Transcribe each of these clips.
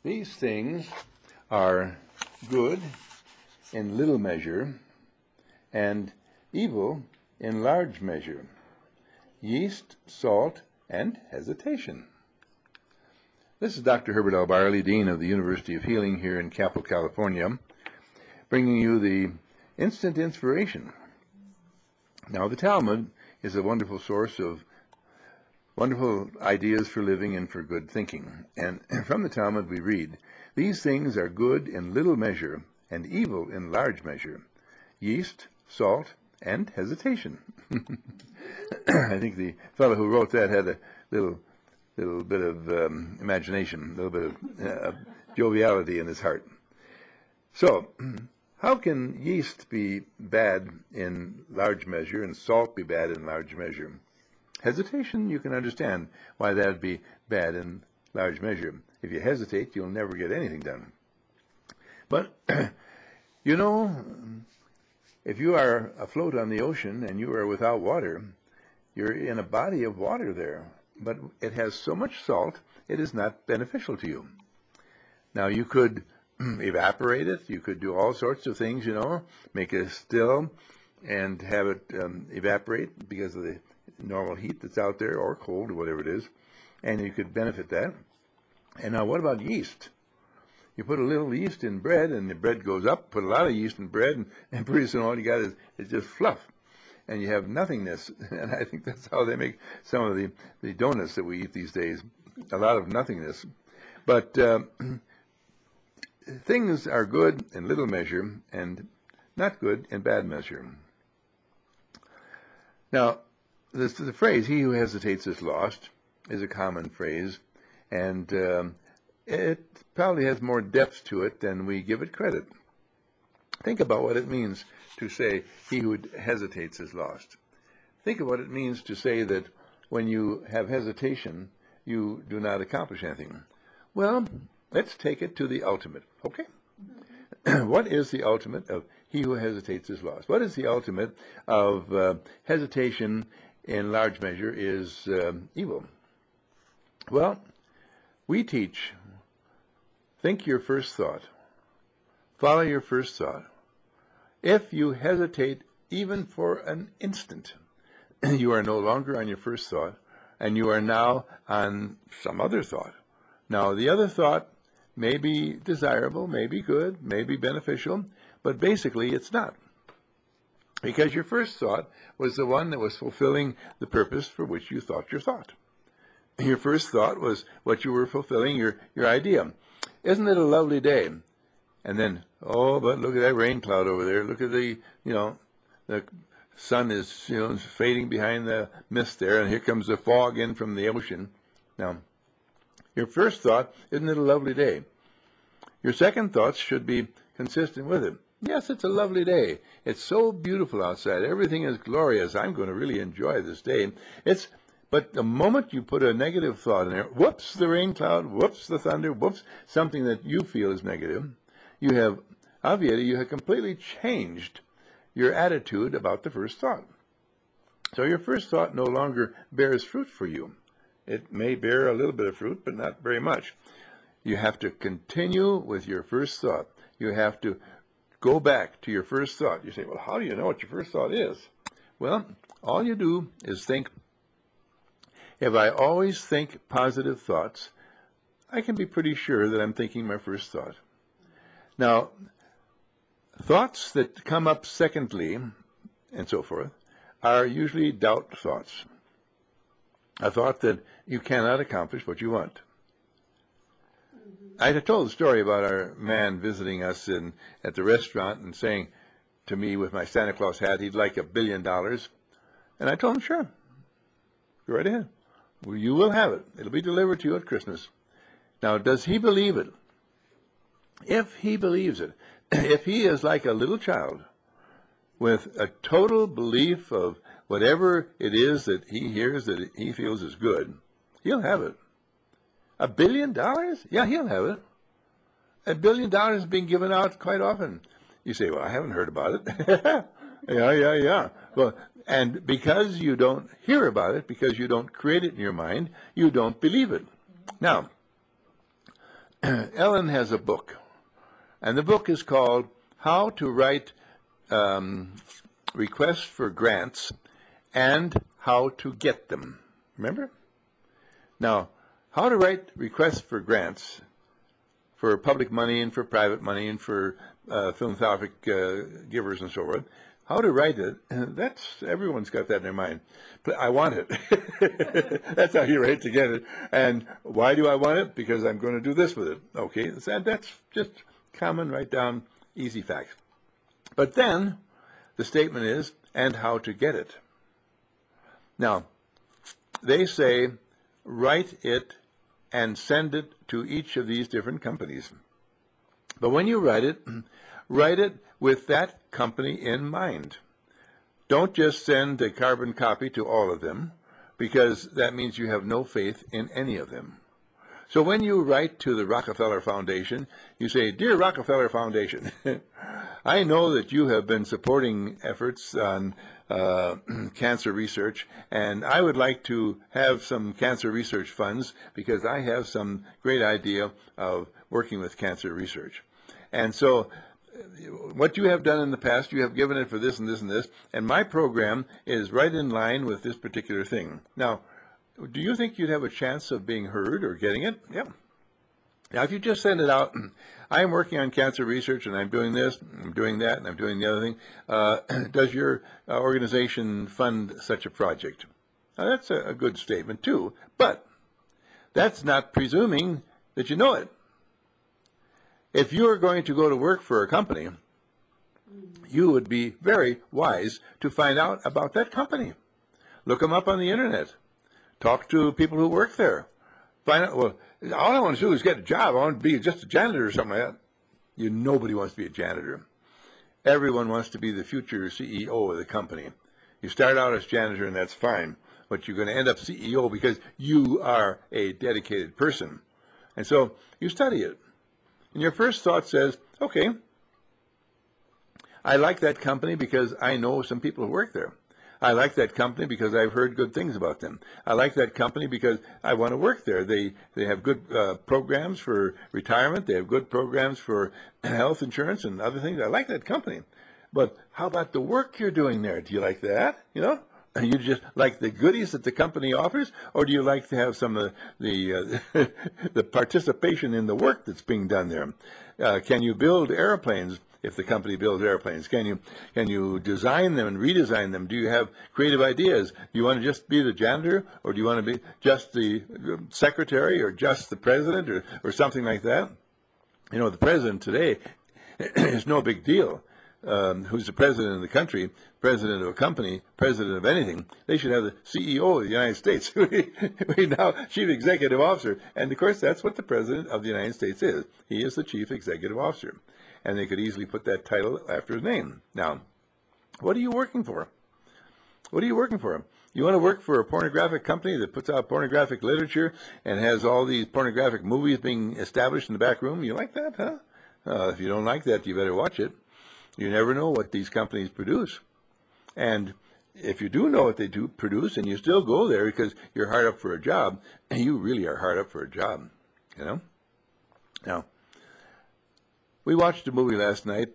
These things are good in little measure and evil in large measure. Yeast, salt, and hesitation. This is Dr. Herbert L. Barley, Dean of the University of Healing here in Capel, California, bringing you the instant inspiration. Now, the Talmud is a wonderful source of wonderful ideas for living and for good thinking. And from the Talmud we read, "These things are good in little measure and evil in large measure. Yeast, salt, and hesitation." I think the fellow who wrote that had a little bit of imagination, a little bit of joviality in his heart. So, how can yeast be bad in large measure and salt be bad in large measure? Hesitation, you can understand why that would be bad in large measure. If you hesitate, you'll never get anything done. But, you know, if you are afloat on the ocean and you are without water, you're in a body of water there, but it has so much salt, it is not beneficial to you. Now, you could evaporate it. You could do all sorts of things, make it still and have it evaporate because of the normal heat that's out there, or cold, or whatever it is, and you could benefit that. And now, what about yeast? You put a little yeast in bread, and the bread goes up. Put a lot of yeast in bread, and pretty soon all you got is just fluff, and you have nothingness. And I think that's how they make some of the donuts that we eat these days, a lot of nothingness. But things are good in little measure and not good in bad measure. Now, the phrase, "he who hesitates is lost," is a common phrase, and it probably has more depth to it than we give it credit. Think about what it means to say, "he who hesitates is lost." Think of what it means to say that when you have hesitation, you do not accomplish anything. Well, let's take it to the ultimate, okay? What is the ultimate of "he who hesitates is lost"? What is the ultimate of hesitation in large measure is evil? Well, we teach, think your first thought. Follow your first thought. If you hesitate even for an instant, you are no longer on your first thought, and you are now on some other thought. Now, the other thought may be desirable, may be good, may be beneficial, but basically it's not. Because your first thought was the one that was fulfilling the purpose for which you thought your thought. Your first thought was what you were fulfilling, your idea. Isn't it a lovely day? And then, oh, but look at that rain cloud over there. Look at the sun is, fading behind the mist there, and here comes the fog in from the ocean. Now, your first thought, isn't it a lovely day? Your second thoughts should be consistent with it. Yes, it's a lovely day. It's so beautiful outside. Everything is glorious. I'm going to really enjoy this day. But the moment you put a negative thought in there, whoops, the rain cloud, whoops, the thunder, whoops, something that you feel is negative, you have obviated, you have completely changed your attitude about the first thought. So your first thought no longer bears fruit for you. It may bear a little bit of fruit, but not very much. You have to continue with your first thought. You have to go back to your first thought. You say, well, how do you know what your first thought is? Well, all you do is think, if I always think positive thoughts, I can be pretty sure that I'm thinking my first thought. Now, thoughts that come up secondly, and so forth, are usually doubt thoughts. A thought that you cannot accomplish what you want. I told a story about our man visiting us at the restaurant and saying to me with my Santa Claus hat he'd like $1 billion. And I told him, sure, go right ahead. Well, you will have it. It'll be delivered to you at Christmas. Now, does he believe it? If he believes it, if he is like a little child with a total belief of whatever it is that he hears that he feels is good, he'll have it. $1 billion? Yeah, he'll have it. $1 billion is being given out quite often. You say, well, I haven't heard about it. Yeah. Well, and because you don't hear about it, because you don't create it in your mind, you don't believe it. Now, Ellen has a book, and the book is called How to Write Requests for Grants and How to Get Them. Remember? Now, how to write requests for grants for public money and for private money and for philanthropic givers and so forth. How to write it, that's, everyone's got that in their mind. But I want it. That's how you write to get it. And why do I want it? Because I'm going to do this with it. Okay, that's just common, write down, easy facts. But then the statement is, and how to get it. Now, they say, write it and send it to each of these different companies. But when you write it with that company in mind. Don't just send a carbon copy to all of them, because that means you have no faith in any of them. So when you write to the Rockefeller Foundation, you say, Dear Rockefeller Foundation, I know that you have been supporting efforts on cancer research, and I would like to have some cancer research funds because I have some great idea of working with cancer research. And so what you have done in the past, you have given it for this and this and this, and my program is right in line with this particular thing. Now, do you think you'd have a chance of being heard or getting it? Yep. Now, if you just send it out, I'm working on cancer research, and I'm doing this, I'm doing that, and I'm doing the other thing. Does your organization fund such a project? Now, that's a good statement, too, but that's not presuming that you know it. If you are going to go to work for a company, you would be very wise to find out about that company. Look them up on the internet. Talk to people who work there. Find out, well, all I want to do is get a job. I want to be just a janitor or something like that. Nobody wants to be a janitor. Everyone wants to be the future CEO of the company. You start out as janitor, and that's fine, but you're going to end up CEO because you are a dedicated person. And so you study it. And your first thought says, okay, I like that company because I know some people who work there. I like that company because I've heard good things about them. I like that company because I want to work there. They have good programs for retirement. They have good programs for health insurance and other things. I like that company. But how about the work you're doing there? Do you like that? You know? You just like the goodies that the company offers, or do you like to have some of the participation in the work that's being done there? Can you build airplanes if the company builds airplanes? Can you design them and redesign them? Do you have creative ideas? Do you want to just be the janitor, or do you want to be just the secretary, or just the president, or something like that? You know, the president today is no big deal. Who's the president of the country, president of a company, president of anything? They should have the CEO of the United States. We now chief executive officer. And of course, that's what the president of the United States is. He is the chief executive officer. And they could easily put that title after his name. Now, what are you working for? What are you working for? You want to work for a pornographic company that puts out pornographic literature and has all these pornographic movies being established in the back room? You like that, huh? If you don't like that, you better watch it. You never know what these companies produce. And if you do know what they do produce and you still go there because you're hard up for a job, and you really are hard up for a job, you know? Now, we watched a movie last night,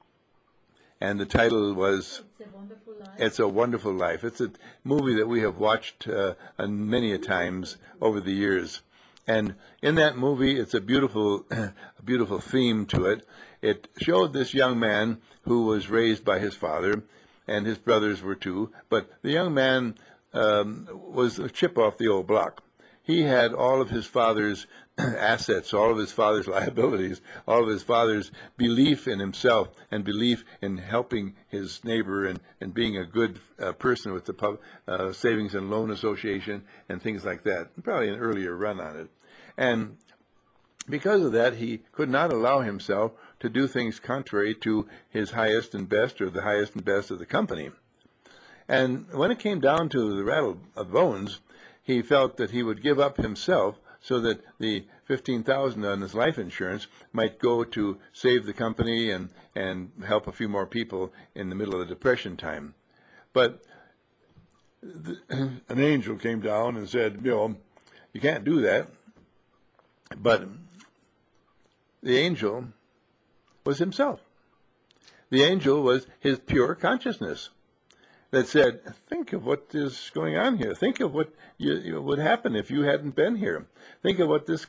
and the title was It's a Wonderful Life. It's a Wonderful Life. It's a movie that we have watched many a times over the years. And in that movie, it's a beautiful theme to it. It showed this young man who was raised by his father, and his brothers were too. But the young man was a chip off the old block. He had all of his father's assets, all of his father's liabilities, all of his father's belief in himself and belief in helping his neighbor and being a good person with the Savings and Loan Association and things like that. Probably an earlier run on it. And because of that, he could not allow himself to do things contrary to his highest and best, or the highest and best of the company. And when it came down to the rattle of bones, he felt that he would give up himself so that the $15,000 on his life insurance might go to save the company and help a few more people in the middle of the Depression time. But an angel came down and said, you know, you can't do that. But the angel was himself. The angel was his pure consciousness that said, think of what is going on here. Think of what would happen if you hadn't been here. Think of what this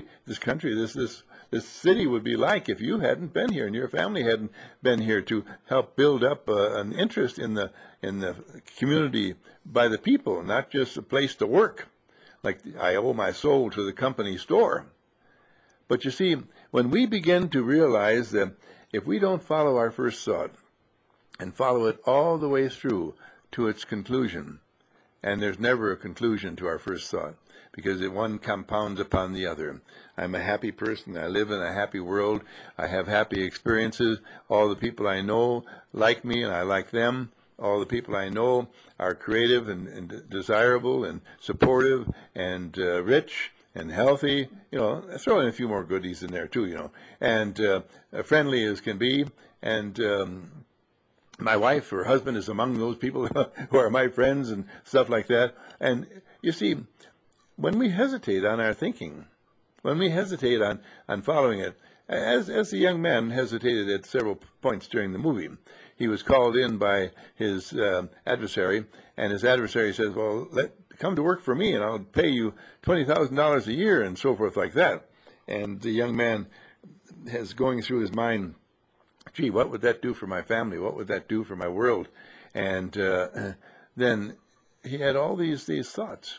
city would be like if you hadn't been here and your family hadn't been here to help build up an interest in the community by the people, not just a place to work, like I owe my soul to the company store. But you see, when we begin to realize that if we don't follow our first thought and follow it all the way through to its conclusion, and there's never a conclusion to our first thought, because one compounds upon the other. I'm a happy person. I live in a happy world. I have happy experiences. All the people I know like me, and I like them. All the people I know are creative and desirable and supportive and rich and healthy. Throw in a few more goodies in there too, and friendly as can be. And my wife or husband is among those people who are my friends and stuff like that. And you see, when we hesitate on our thinking, when we hesitate on following it, as the young man hesitated at several points during the movie, he was called in by his adversary, and his adversary says, well, come to work for me, and I'll pay you $20,000 a year, and so forth like that. And the young man has going through his mind, gee, what would that do for my family? What would that do for my world? And then he had all these thoughts.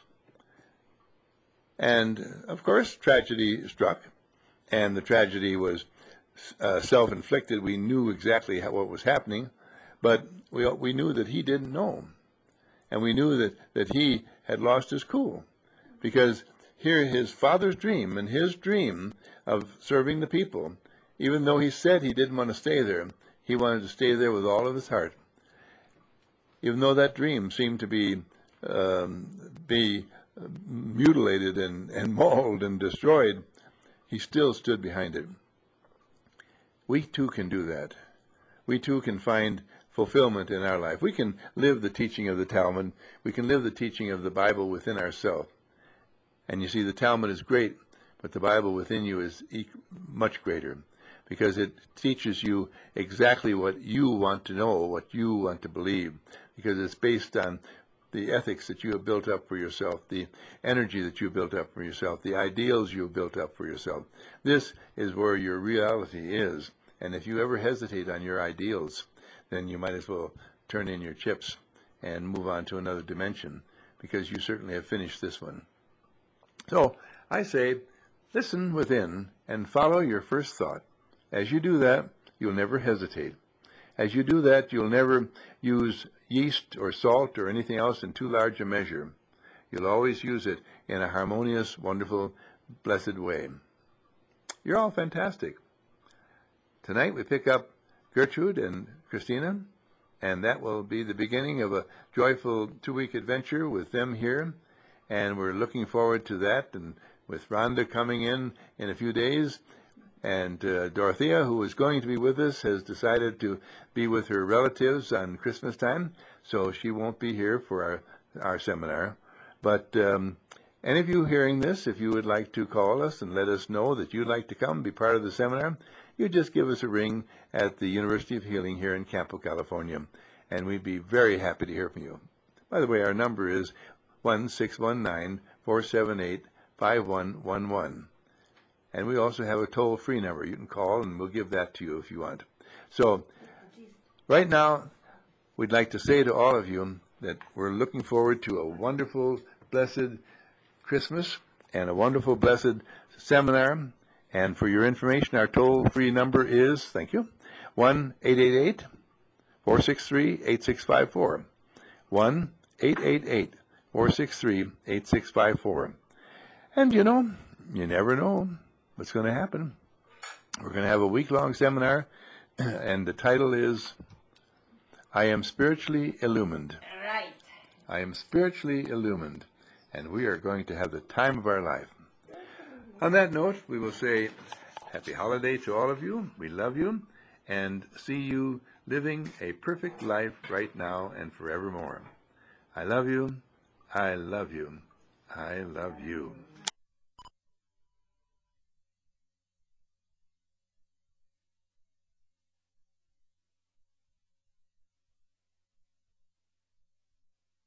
And, of course, tragedy struck, and the tragedy was self-inflicted. We knew exactly what was happening, but we knew that he didn't know. And we knew that he had lost his cool, because here his father's dream and his dream of serving the people, even though he said he didn't want to stay there, he wanted to stay there with all of his heart. Even though that dream seemed to be mutilated and mauled and destroyed, he still stood behind it. We too can do that. We too can find fulfillment in our life. We can live the teaching of the Talmud. We can live the teaching of the Bible within ourselves. And you see, the Talmud is great, but the Bible within you is much greater, because it teaches you exactly what you want to know, what you want to believe, because it's based on the ethics that you have built up for yourself, the energy that you built up for yourself, the ideals you have built up for yourself. This is where your reality is. And if you ever hesitate on your ideals, then you might as well turn in your chips and move on to another dimension, because you certainly have finished this one. So I say, listen within and follow your first thought. As you do that, you'll never hesitate. As you do that, you'll never use yeast or salt or anything else in too large a measure. You'll always use it in a harmonious, wonderful, blessed way. You're all fantastic. Tonight we pick up Gertrude and Christina, and that will be the beginning of a joyful 2-week adventure with them here, and we're looking forward to that, and with Rhonda coming in a few days. And Dorothea, who is going to be with us, has decided to be with her relatives on Christmas time, so she won't be here for our seminar. But any of you hearing this, if you would like to call us and let us know that you'd like to come be part of the seminar, you just give us a ring at the University of Healing here in Campo, California, and we'd be very happy to hear from you. By the way, our number is 1-619-478-5111. And we also have a toll-free number. You can call, and we'll give that to you if you want. So right now, we'd like to say to all of you that we're looking forward to a wonderful, blessed Christmas and a wonderful, blessed seminar. And for your information, our toll-free number is, thank you, 1-888-463-8654. 1-888-463-8654. And you never know what's going to happen. We're going to have a week-long seminar, and the title is, I Am Spiritually Illumined. Right. I am spiritually illumined, and we are going to have the time of our life. On that note, we will say happy holiday to all of you. We love you, and see you living a perfect life right now and forevermore. I love you. I love you. I love you.